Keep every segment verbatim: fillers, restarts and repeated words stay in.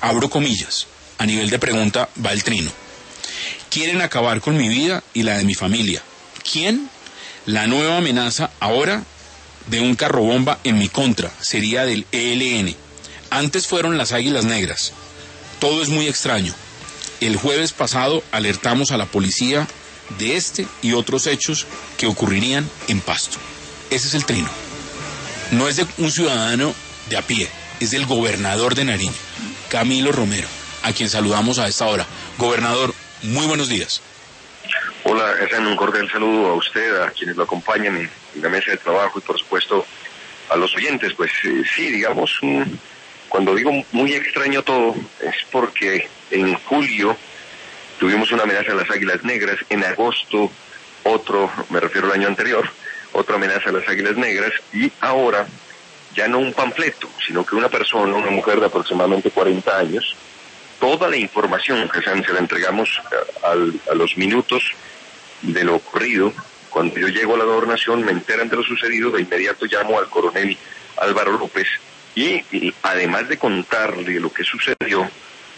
abro comillas, a nivel de pregunta va el trino. Quieren acabar con mi vida y la de mi familia. ¿Quién? La nueva amenaza ahora de un carrobomba en mi contra sería del E L N. Antes fueron las Águilas Negras. Todo es muy extraño. El jueves pasado alertamos a la policía de este y otros hechos que ocurrirían en Pasto. Ese es el trino. No es de un ciudadano de a pie, es del gobernador de Nariño, Camilo Romero, a quien saludamos a esta hora. Gobernador, muy buenos días. Hola, un cordial saludo a usted, a quienes lo acompañan en la mesa de trabajo y por supuesto a los oyentes. Pues eh, sí, digamos, mm, cuando digo muy extraño todo, es porque en julio tuvimos una amenaza a las Águilas Negras, en agosto otro, me refiero al año anterior, otra amenaza a las Águilas Negras, y ahora ya no un panfleto, sino que una persona, una mujer de aproximadamente cuarenta años, toda la información que se la entregamos a, a, a los minutos de lo ocurrido. Cuando yo llego a la gobernación me enteran de lo sucedido, de inmediato llamo al coronel Álvaro López y, y además de contarle lo que sucedió,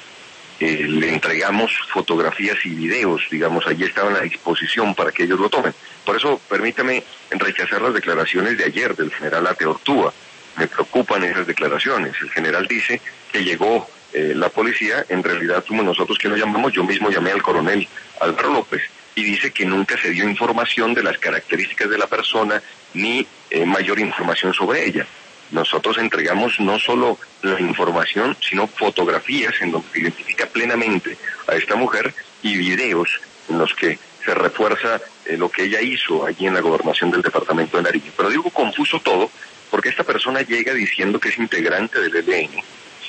eh, le entregamos fotografías y videos, digamos, allí estaban a disposición para que ellos lo tomen. Por eso permítame rechazar las declaraciones de ayer del general Ate Ortúa. Me preocupan esas declaraciones. El general dice que llegó eh, la policía, en realidad fuimos nosotros que lo llamamos, yo mismo llamé al coronel Álvaro López, y dice que nunca se dio información de las características de la persona, ni eh, mayor información sobre ella. Nosotros entregamos no solo la información, sino fotografías en donde se identifica plenamente a esta mujer y videos en los que se refuerza eh, lo que ella hizo allí en la gobernación del departamento de Nariño. Pero digo confuso todo, porque esta persona llega diciendo que es integrante del E L N,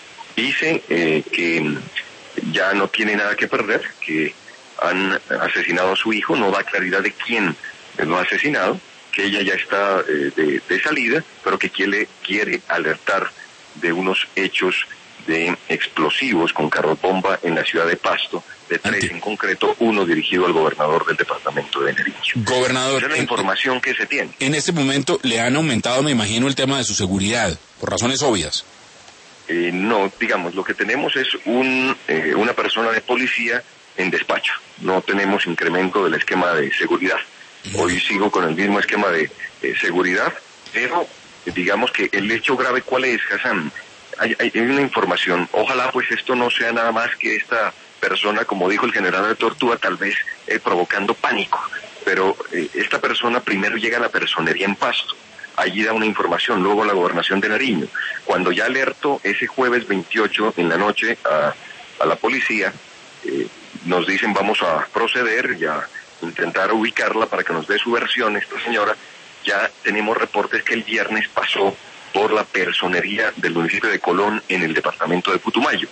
dice eh, que ya no tiene nada que perder, que han asesinado a su hijo, no da claridad de quién lo ha asesinado, que ella ya está eh, de, de salida, pero que quiere, quiere alertar de unos hechos de explosivos con carros bomba en la ciudad de Pasto, de tres Ante. en concreto, uno dirigido al gobernador del departamento de Nariño. Gobernador, esa es la en, información que se tiene. En este momento le han aumentado, me imagino, el tema de su seguridad, por razones obvias. Eh, no, digamos, lo que tenemos es un eh, una persona de policía en despacho. No tenemos incremento del esquema de seguridad. Hoy sigo con el mismo esquema de eh, seguridad, pero eh, digamos que el hecho grave, ¿cuál es, Hassan? Hay, hay una información, ojalá pues esto no sea nada más que esta persona, como dijo el general de Tortuga, tal vez eh, provocando pánico, pero eh, esta persona primero llega a la personería en Pasto, allí da una información, luego a la gobernación de Nariño. Cuando ya alertó ese jueves veintiocho en la noche a, a la policía, eh, nos dicen vamos a proceder y a intentar ubicarla para que nos dé su versión esta señora. Ya tenemos reportes que el viernes pasó por la personería del municipio de Colón en el departamento de Putumayo,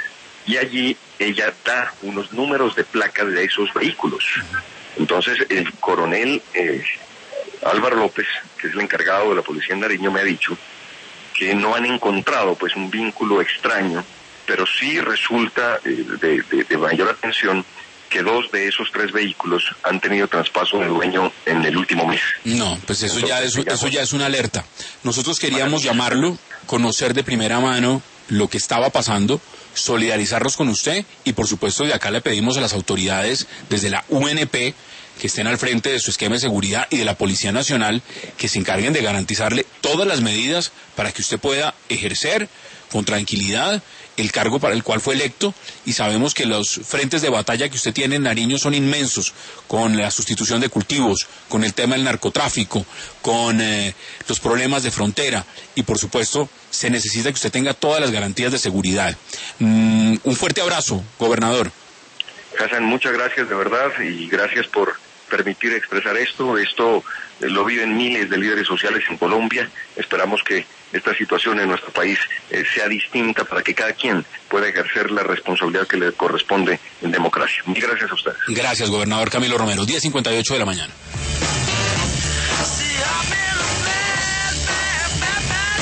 y allí ella da unos números de placas de esos vehículos. Entonces el coronel eh, Álvaro López, que es el encargado de la policía en Nariño, me ha dicho que no han encontrado pues un vínculo extraño, pero sí resulta eh, de, de, de mayor atención que dos de esos tres vehículos han tenido traspaso de dueño en el último mes. No, pues eso Entonces, ya es, digamos, eso ya es una alerta. Nosotros queríamos llamarlo, conocer de primera mano lo que estaba pasando, solidarizarnos con usted, y por supuesto de acá le pedimos a las autoridades desde la U N P que estén al frente de su esquema de seguridad y de la Policía Nacional que se encarguen de garantizarle todas las medidas para que usted pueda ejercer con tranquilidad el cargo para el cual fue electo, y sabemos que los frentes de batalla que usted tiene en Nariño son inmensos, con la sustitución de cultivos, con el tema del narcotráfico, con eh, los problemas de frontera, y por supuesto se necesita que usted tenga todas las garantías de seguridad. Mm, un fuerte abrazo, gobernador. Hassan, muchas gracias de verdad, y gracias por permitir expresar esto. Esto eh, lo viven miles de líderes sociales en Colombia. Esperamos que esta situación en nuestro país eh, sea distinta para que cada quien pueda ejercer la responsabilidad que le corresponde en democracia. Muchas gracias a ustedes. Gracias, gobernador Camilo Romero. diez cincuenta y ocho de la mañana.